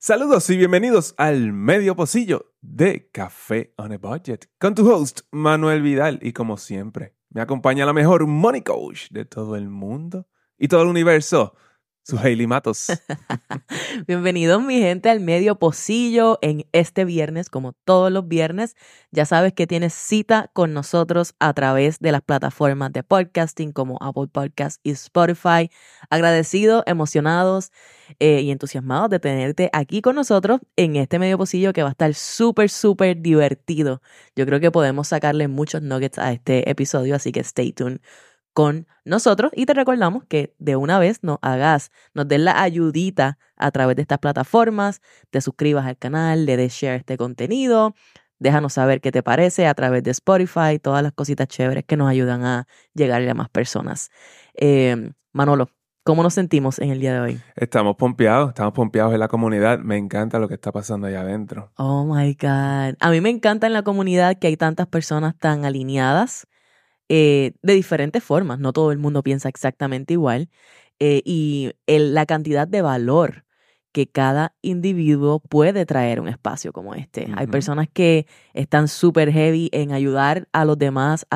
Saludos y bienvenidos al medio pocillo de Café on a Budget con tu host Manuel Vidal y como siempre me acompaña la mejor money coach de todo el mundo y todo el universo, su Hailey Matos. Bienvenidos mi gente al medio pocillo en este viernes, como todos los viernes. Ya sabes que tienes cita con nosotros a través de las plataformas de podcasting como Apple Podcasts y Spotify. Agradecidos, emocionados y entusiasmados de tenerte aquí con nosotros en este medio pocillo que va a estar súper divertido. Yo creo que podemos sacarle muchos nuggets a este episodio, así que stay tuned con nosotros y te recordamos que de una vez nos des la ayudita a través de estas plataformas, te suscribas al canal, le des share este contenido, déjanos saber qué te parece a través de Spotify, todas las cositas chéveres que nos ayudan a llegarle a más personas. Manolo, ¿cómo nos sentimos en el día de hoy? Estamos pompeados en la comunidad. Me encanta lo que está pasando allá adentro. Oh my God. A mí me encanta en la comunidad que hay tantas personas tan alineadas de diferentes formas. No todo el mundo piensa exactamente igual. La cantidad de valor que cada individuo puede traer a un espacio como este. Hay personas que están súper heavy en ayudar a los demás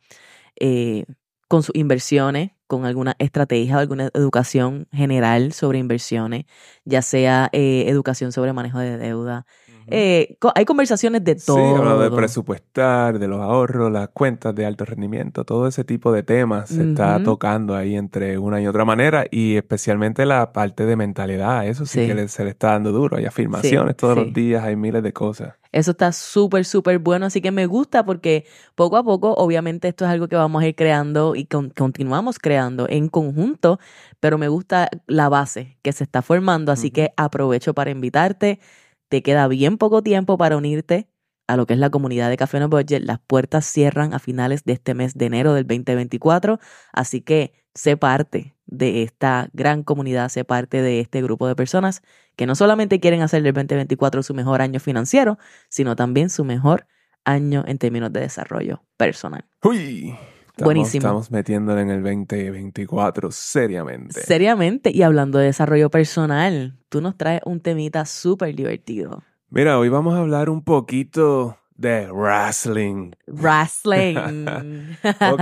con sus inversiones, con alguna estrategia o alguna educación general sobre inversiones, ya sea educación sobre manejo de deuda. Hay conversaciones de todo. Sí, hablando de presupuestar, de los ahorros, las cuentas de alto rendimiento, todo ese tipo de temas se está tocando ahí entre una y otra manera y especialmente la parte de mentalidad, eso sí que se le está dando duro. Hay afirmaciones todos los días, hay miles de cosas. Eso está súper bueno, así que me gusta porque poco a poco, obviamente esto es algo que vamos a ir creando y continuamos creando en conjunto, pero me gusta la base que se está formando, así que aprovecho para invitarte. Te queda bien poco tiempo para unirte a lo que es la comunidad de Café on a Budget. Las puertas cierran a finales de este mes de enero del 2024, así que sé parte de esta gran comunidad, sé parte de este grupo de personas que no solamente quieren hacer del 2024 su mejor año financiero, sino también su mejor año en términos de desarrollo personal. ¡Uy! Buenísimo. Estamos metiéndole en el 2024 seriamente. Seriamente, y hablando de desarrollo personal, tú nos traes un temita súper divertido. Mira, hoy vamos a hablar un poquito de wrestling. Wrestling. Ok.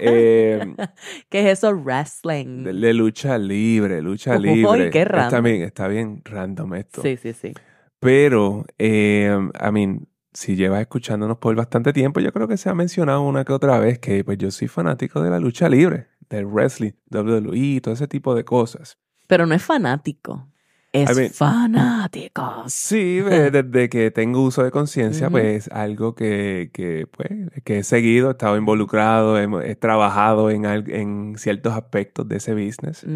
¿Qué es eso, wrestling? De lucha libre. Uy, qué random. Está bien random esto. Sí. Pero, si llevas escuchándonos por bastante tiempo, yo creo que se ha mencionado una que otra vez que pues yo soy fanático de la lucha libre, del wrestling, WWE, todo ese tipo de cosas. Pero no es fanático. Es fanático. Sí, desde que tengo uso de conciencia, pues algo que he seguido, he estado involucrado, he trabajado en ciertos aspectos de ese business.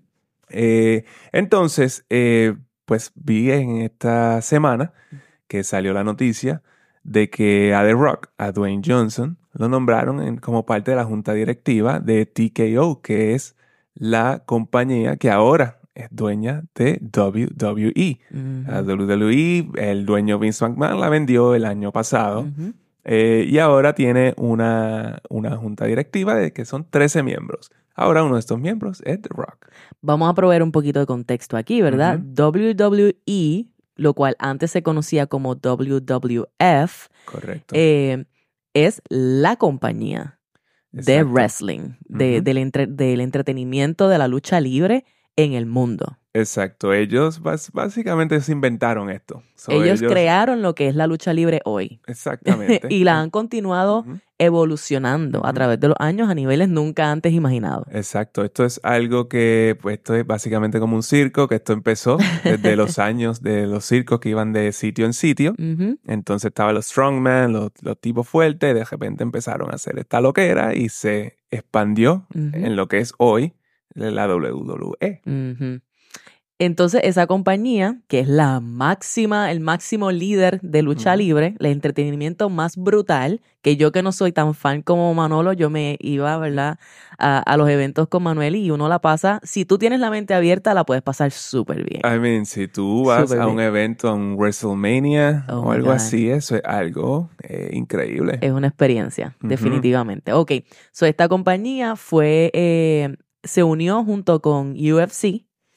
Entonces, pues vi en esta semana que salió la noticia de que a The Rock, a Dwayne Johnson, lo nombraron como parte de la junta directiva de TKO, que es la compañía que ahora es dueña de WWE. La WWE, el dueño Vince McMahon la vendió el año pasado y ahora tiene una junta directiva de que son 13 miembros. Ahora uno de estos miembros es The Rock. Vamos a proveer un poquito de contexto aquí, ¿verdad? WWE, lo cual antes se conocía como WWF. Correcto. Es la compañía de wrestling, del entretenimiento, de la lucha libre en el mundo. Exacto. Ellos básicamente se inventaron esto. Ellos crearon lo que es la lucha libre hoy. Exactamente. Y la han continuado evolucionando a través de los años a niveles nunca antes imaginados. Exacto. Esto es algo que, pues esto es básicamente como un circo, que esto empezó desde los años de los circos que iban de sitio en sitio. Entonces estaban los strongman, los tipos fuertes, y de repente empezaron a hacer esta loquera y se expandió en lo que es hoy la WWE. Entonces, esa compañía, que es el máximo líder de lucha libre, el entretenimiento más brutal, que yo que no soy tan fan como Manolo, yo me iba, ¿verdad?, a los eventos con Manuel y uno la pasa, si tú tienes la mente abierta, la puedes pasar súper bien. Si tú vas a un evento, a un WrestleMania o algo así, eso es algo increíble. Es una experiencia, definitivamente. Ok, esta compañía se unió junto con UFC.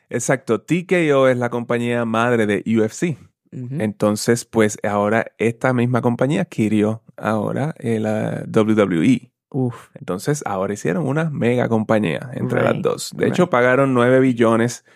Exacto, TKO es la compañía madre de UFC. Ujú. Entonces, pues ahora esta misma compañía adquirió ahora la WWE. Uf. Entonces, ahora hicieron una mega compañía entre las Right, dos. De hecho, pagaron 9 billones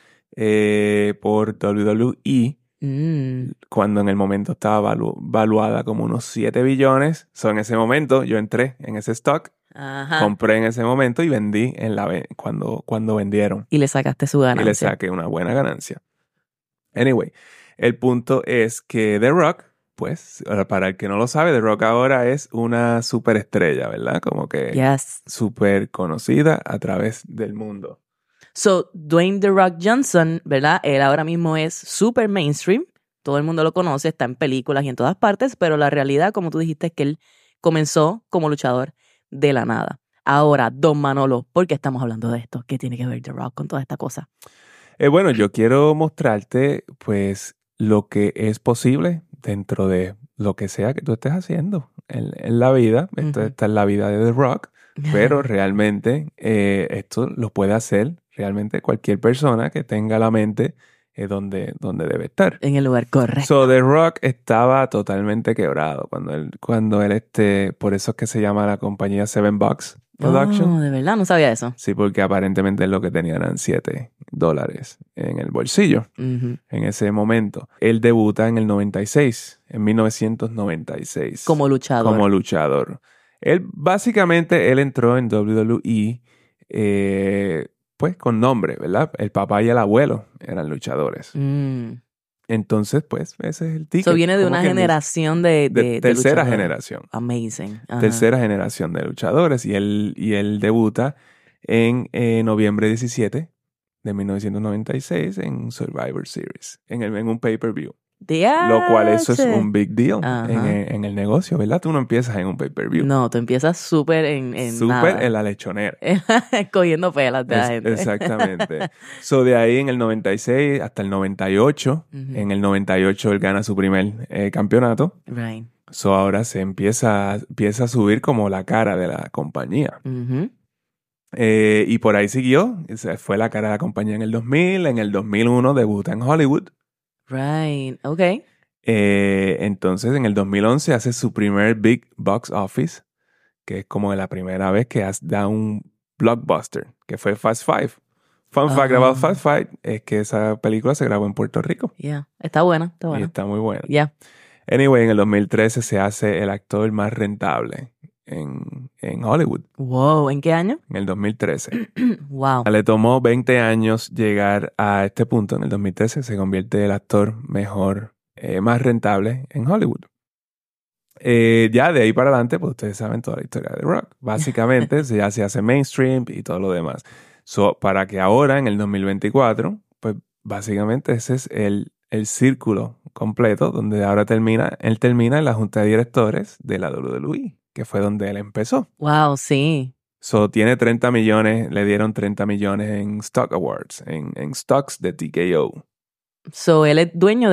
por WWE, cuando en el momento estaba valuada como unos 7 billones. So, en ese momento yo entré en ese stock, Ajá. compré en ese momento y vendí cuando vendieron. Y le sacaste su ganancia. Y le saqué una buena ganancia. Anyway, el punto es que The Rock, pues, para el que no lo sabe, The Rock ahora es una superestrella, ¿verdad? Como que Yes. súper conocida a través del mundo. So, Dwayne The Rock Johnson, ¿verdad? Él ahora mismo es super mainstream. Todo el mundo lo conoce, está en películas y en todas partes, pero la realidad, como tú dijiste, es que él comenzó como luchador de la nada. Ahora, Don Manolo, ¿por qué estamos hablando de esto? ¿Qué tiene que ver The Rock con toda esta cosa? Bueno, yo quiero mostrarte, pues, lo que es posible dentro de lo que sea que tú estés haciendo en la vida. Esto Ujú. está en la vida de The Rock, pero realmente esto lo puede hacer realmente cualquier persona que tenga la mente donde debe estar. En el lugar correcto. So, The Rock estaba totalmente quebrado cuando él por eso es que se llama la compañía Seven Bucks Production. Oh, de verdad, no sabía eso. Sí, porque aparentemente lo que tenía eran $7 en el bolsillo Ujú. en ese momento. Él debuta en el 96, en 1996. Como luchador. Como luchador. Básicamente, él entró en WWE pues con nombre, ¿verdad? El papá y el abuelo eran luchadores. Entonces, pues, ese es el ticket. So viene de como una quien dice. generación de tercera luchadores. generación. Amazing. Ajá. Tercera generación de luchadores. Y él debuta en noviembre 17 de 1996 en Survivor Series, en un pay-per-view. Lo cual eso es un big deal en el negocio, ¿verdad? Tú no empiezas en un pay-per-view. No, tú empiezas súper en Súper nada. en la lechonera. Cogiendo pelas de la gente. Exactamente. So, de ahí en el 96 hasta el 98. En el 98 él gana su primer campeonato. Right. So, ahora se empieza a subir como la cara de la compañía. Y por ahí siguió. Fue la cara de la compañía en el 2000. En el 2001 debuta en Hollywood. Right, ok. Entonces, en el 2011 hace su primer Big Box Office, que es como la primera vez que da un blockbuster, que fue Fast Five. Fun fact about Fast Five es que esa película se grabó en Puerto Rico. Yeah, está buena, está buena. Y está muy buena. Yeah. Anyway, en el 2013 se hace el actor más rentable en Hollywood. Wow, ¿en qué año? En el 2013. Wow. Le tomó 20 años llegar a este punto. En el 2013 se convierte el actor más rentable en Hollywood. Ya de ahí para adelante, pues ustedes saben toda la historia de The Rock. Básicamente ya se hace mainstream y todo lo demás. So, para que ahora, en el 2024, pues básicamente ese es el círculo completo donde ahora él termina en la junta de directores de la WWE, que fue donde él empezó. Wow, sí. So, tiene 30 millones, le dieron 30 millones en Stock Awards, en stocks de TKO. So, él es dueño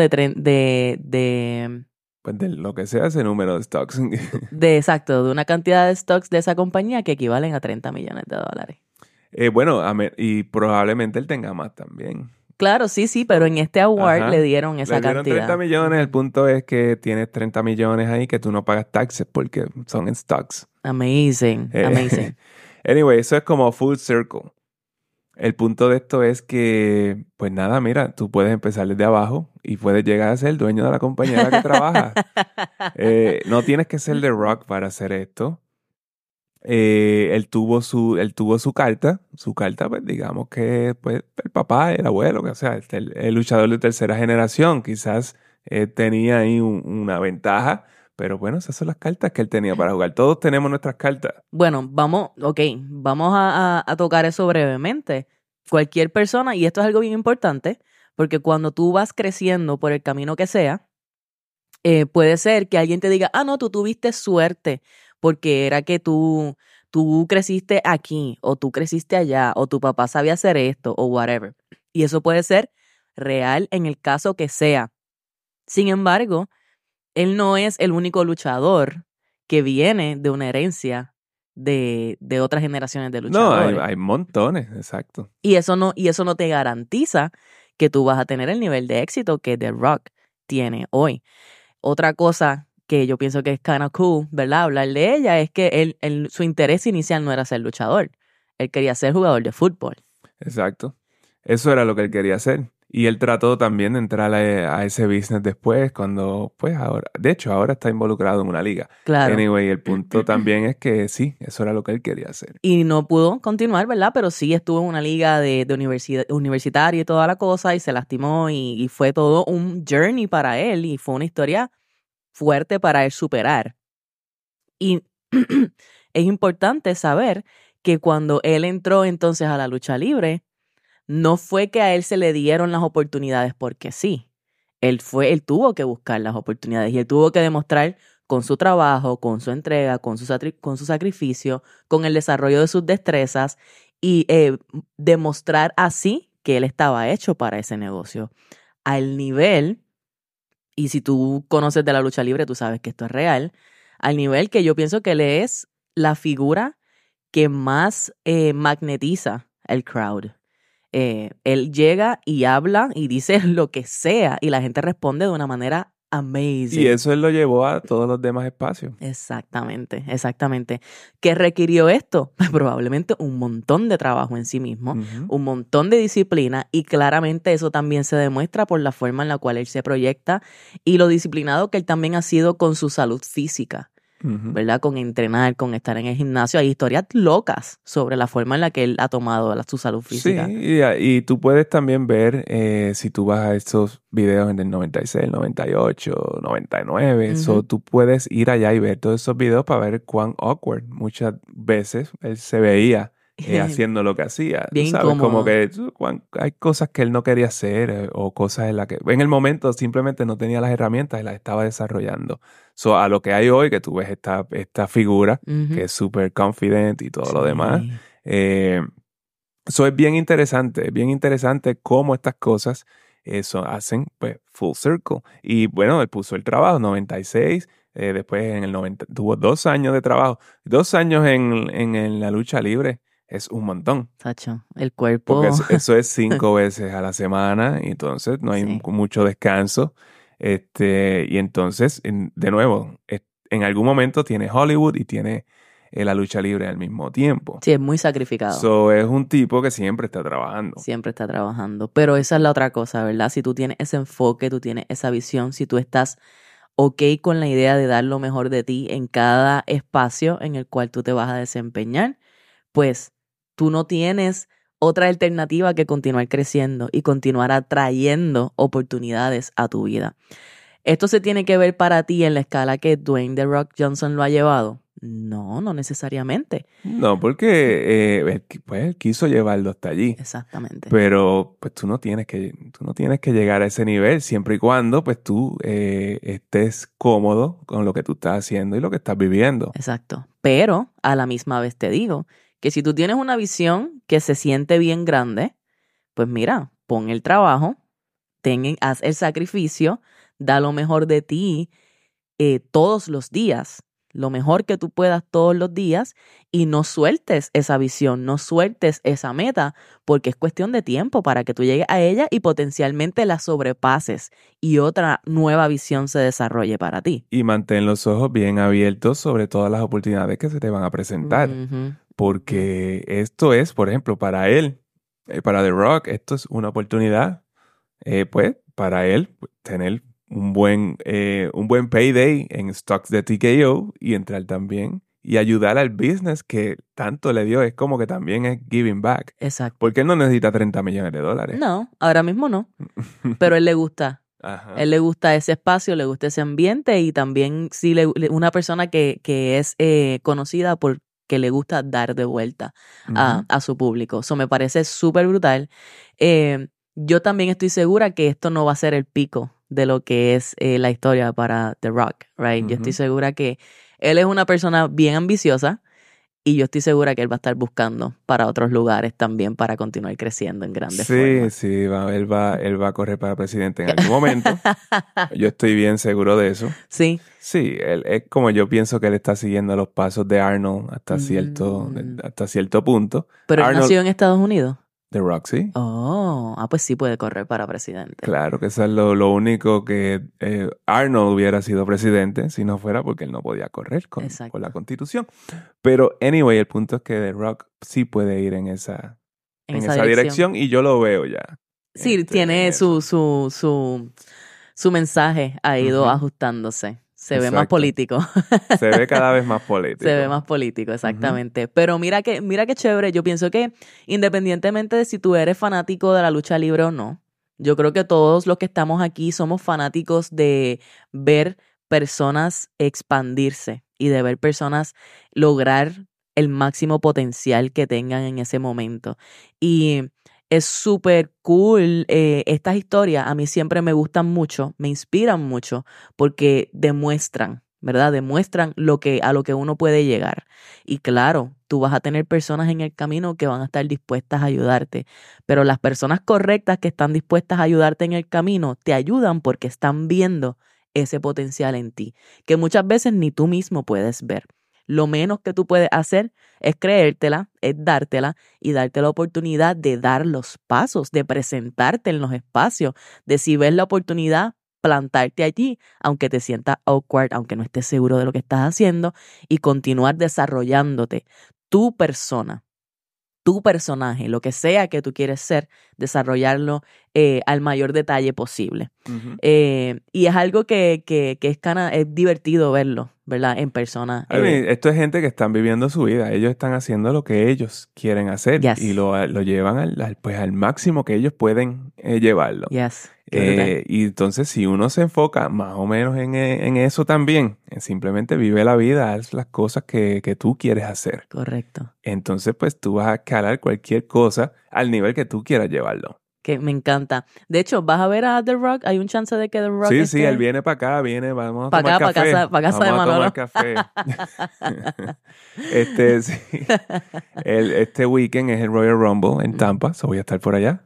Pues de lo que sea ese número de stocks. Exacto, de una cantidad de stocks de esa compañía que equivalen a $30 millones. Bueno, y probablemente él tenga más también. Claro, sí, pero en este award le dieron esa cantidad. Le dieron 30 millones. El punto es que tienes 30 millones ahí que tú no pagas taxes porque son en stocks. Amazing. Anyway, eso es como full circle. El punto de esto es que, pues nada, mira, tú puedes empezar desde abajo y puedes llegar a ser el dueño de la compañía en la que trabajas. No tienes que ser The Rock para hacer esto. Él tuvo su carta. Su carta, pues digamos que pues, el papá, el abuelo, o sea, el luchador de tercera generación, quizás tenía ahí una ventaja. Pero bueno, esas son las cartas que él tenía para jugar. Todos tenemos nuestras cartas. Bueno, vamos a tocar eso brevemente. Cualquier persona, y esto es algo bien importante, porque cuando tú vas creciendo por el camino que sea, puede ser que alguien te diga, no, tú tuviste suerte, porque era que tú creciste aquí, o tú creciste allá, o tu papá sabía hacer esto, o whatever. Y eso puede ser real en el caso que sea. Sin embargo, él no es el único luchador que viene de una herencia de otras generaciones de luchadores. No, hay montones, exacto. Y eso no te garantiza que tú vas a tener el nivel de éxito que The Rock tiene hoy. Otra cosa que yo pienso que es kind of cool, ¿verdad? Hablar de ella es que su interés inicial no era ser luchador. Él quería ser jugador de fútbol. Exacto. Eso era lo que él quería hacer. Y él trató también de entrar a ese business después, cuando, pues ahora, de hecho, ahora está involucrado en una liga. Claro. Anyway, el punto también es que sí, eso era lo que él quería hacer. Y no pudo continuar, ¿verdad? Pero sí estuvo en una liga de universitaria y toda la cosa y se lastimó y fue todo un journey para él y fue una historia fuerte para él superar. Y es importante saber que cuando él entró entonces a la lucha libre, no fue que a él se le dieron las oportunidades porque sí. Él tuvo que buscar las oportunidades y él tuvo que demostrar con su trabajo, con su entrega, con su sacrificio, con el desarrollo de sus destrezas y demostrar así que él estaba hecho para ese negocio. Al nivel, y si tú conoces de la lucha libre, tú sabes que esto es real, al nivel que yo pienso que él es la figura que más magnetiza el crowd. Él llega y habla y dice lo que sea y la gente responde de una manera amazing. Y eso él lo llevó a todos los demás espacios. Exactamente, exactamente. ¿Qué requirió esto? Probablemente un montón de trabajo en sí mismo, un montón de disciplina y claramente eso también se demuestra por la forma en la cual él se proyecta y lo disciplinado que él también ha sido con su salud física. ¿Verdad? Con entrenar, con estar en el gimnasio. Hay historias locas sobre la forma en la que él ha tomado su salud física. Sí, y tú puedes también ver, si tú vas a estos videos en el 96, 98, 99, tú puedes ir allá y ver todos esos videos para ver cuán awkward muchas veces él se veía haciendo lo que hacía. Bien tú sabes, incómodo. como que hay cosas que él no quería hacer o cosas en las que en el momento simplemente no tenía las herramientas y las estaba desarrollando. So, a lo que hay hoy, que tú ves esta figura que es súper confident y todo lo demás. Eso es bien interesante cómo estas cosas hacen pues full circle. Y bueno, él puso el trabajo, 96, después en el 90, tuvo 2 años de trabajo. 2 años en la lucha libre es un montón. Tacho, el cuerpo. Porque eso es 5 veces a la semana y entonces no hay mucho descanso. Y entonces, de nuevo, en algún momento tiene Hollywood y tiene la lucha libre al mismo tiempo. Sí, es muy sacrificado. So, es un tipo que siempre está trabajando. Siempre está trabajando. Pero esa es la otra cosa, ¿verdad? Si tú tienes ese enfoque, tú tienes esa visión, si tú estás ok con la idea de dar lo mejor de ti en cada espacio en el cual tú te vas a desempeñar, pues tú no tienes otra alternativa que continuar creciendo y continuar atrayendo oportunidades a tu vida. ¿Esto se tiene que ver para ti en la escala que Dwayne The Rock Johnson lo ha llevado? No, no necesariamente. No, porque él quiso llevarlo hasta allí. Exactamente. Pero pues tú no tienes que llegar a ese nivel siempre y cuando pues tú estés cómodo con lo que tú estás haciendo y lo que estás viviendo. Exacto. Pero a la misma vez te digo que si tú tienes una visión que se siente bien grande, pues mira, pon el trabajo, haz el sacrificio, da lo mejor de ti todos los días, lo mejor que tú puedas todos los días y no sueltes esa visión, no sueltes esa meta, porque es cuestión de tiempo para que tú llegues a ella y potencialmente la sobrepases y otra nueva visión se desarrolle para ti. Y mantén los ojos bien abiertos sobre todas las oportunidades que se te van a presentar. Porque esto es, por ejemplo, para él, para The Rock, esto es una oportunidad, pues, para él tener un buen payday en stocks de TKO y entrar también y ayudar al business que tanto le dio. Es como que también es giving back. Exacto. Porque él no necesita $30 millones. No, ahora mismo no. Pero él le gusta. Ajá. Él le gusta ese espacio, le gusta ese ambiente y también sí una persona que es conocida por que le gusta dar de vuelta a su público. Eso me parece súper brutal. Yo también estoy segura que esto no va a ser el pico de lo que es la historia para The Rock, right? Yo estoy segura que él es una persona bien ambiciosa y yo estoy segura que él va a estar buscando para otros lugares también para continuar creciendo en grandes formas. Sí, él va a correr para presidente en algún momento. Yo estoy bien seguro de eso. Sí. Sí, él, es como yo pienso que él está siguiendo los pasos de Arnold hasta cierto punto. Pero Arnold, él nació en Estados Unidos. The Rock, sí. Pues sí puede correr para presidente. Claro que eso es lo único que Arnold hubiera sido presidente si no fuera porque él no podía correr con la Constitución. Pero, anyway, el punto es que The Rock sí puede ir en esa dirección y yo lo veo ya. Sí, tiene su mensaje ha ido ajustándose. Se ve más político. Se ve cada vez más político. Se ve más político, exactamente. Pero mira qué chévere. Yo pienso que independientemente de si tú eres fanático de la lucha libre o no, yo creo que todos los que estamos aquí somos fanáticos de ver personas expandirse y de ver personas lograr el máximo potencial que tengan en ese momento. Y es súper cool. Estas historias a mí siempre me gustan mucho, me inspiran mucho porque demuestran, ¿verdad? Demuestran a lo que uno puede llegar. Y claro, tú vas a tener personas en el camino que van a estar dispuestas a ayudarte, pero las personas correctas que están dispuestas a ayudarte en el camino te ayudan porque están viendo ese potencial en ti, que muchas veces ni tú mismo puedes ver. Lo menos que tú puedes hacer es creértela, es dártela y darte la oportunidad de dar los pasos, de presentarte en los espacios, de si ves la oportunidad, plantarte allí, aunque te sientas awkward, aunque no estés seguro de lo que estás haciendo y continuar desarrollándote. Tu persona, tu personaje, lo que sea que tú quieres ser, desarrollarlo al mayor detalle posible. Uh-huh. Y es algo que es divertido verlo, ¿verdad? En persona. Esto es gente que están viviendo su vida. Ellos están haciendo lo que ellos quieren hacer. Yes. Y lo llevan al máximo que ellos pueden llevarlo. Yes. Y entonces si uno se enfoca más o menos en eso también, simplemente vive la vida, haz las cosas que tú quieres hacer. Correcto. Entonces pues tú vas a escalar cualquier cosa al nivel que tú quieras llevarlo. Que me encanta. De hecho, ¿vas a ver a The Rock? ¿Hay un chance de que The Rock Sí, él viene para acá, vamos a pa tomar acá, café. Para casa de Manolo. Vamos a tomar café. Sí. Este weekend es el Royal Rumble en Tampa, voy a estar por allá.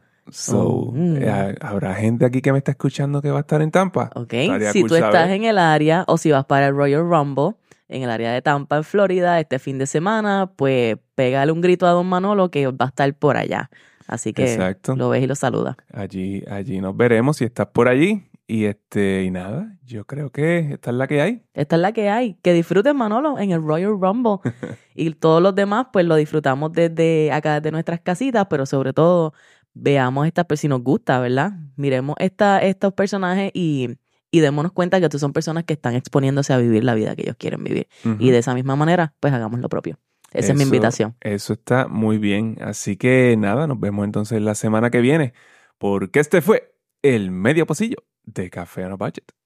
¿Habrá gente aquí que me está escuchando que va a estar en Tampa? Ok, si tú estás en el área o si vas para el Royal Rumble en el área de Tampa, en Florida, este fin de semana, pues pégale un grito a Don Manolo que va a estar por allá. Así que Exacto. Lo ves y lo saludas. Allí nos veremos si estás por allí. Y nada, yo creo que esta es la que hay. Esta es la que hay. Que disfruten, Manolo, en el Royal Rumble. Y todos los demás, pues lo disfrutamos desde acá, desde nuestras casitas, pero sobre todo veamos si nos gusta, ¿verdad? Miremos estos personajes y démonos cuenta que son personas que están exponiéndose a vivir la vida que ellos quieren vivir. Uh-huh. Y de esa misma manera, pues hagamos lo propio. Esa es mi invitación. Eso está muy bien. Así que nada, nos vemos entonces la semana que viene. Porque este fue el Medio Pocillo de Café on a Budget.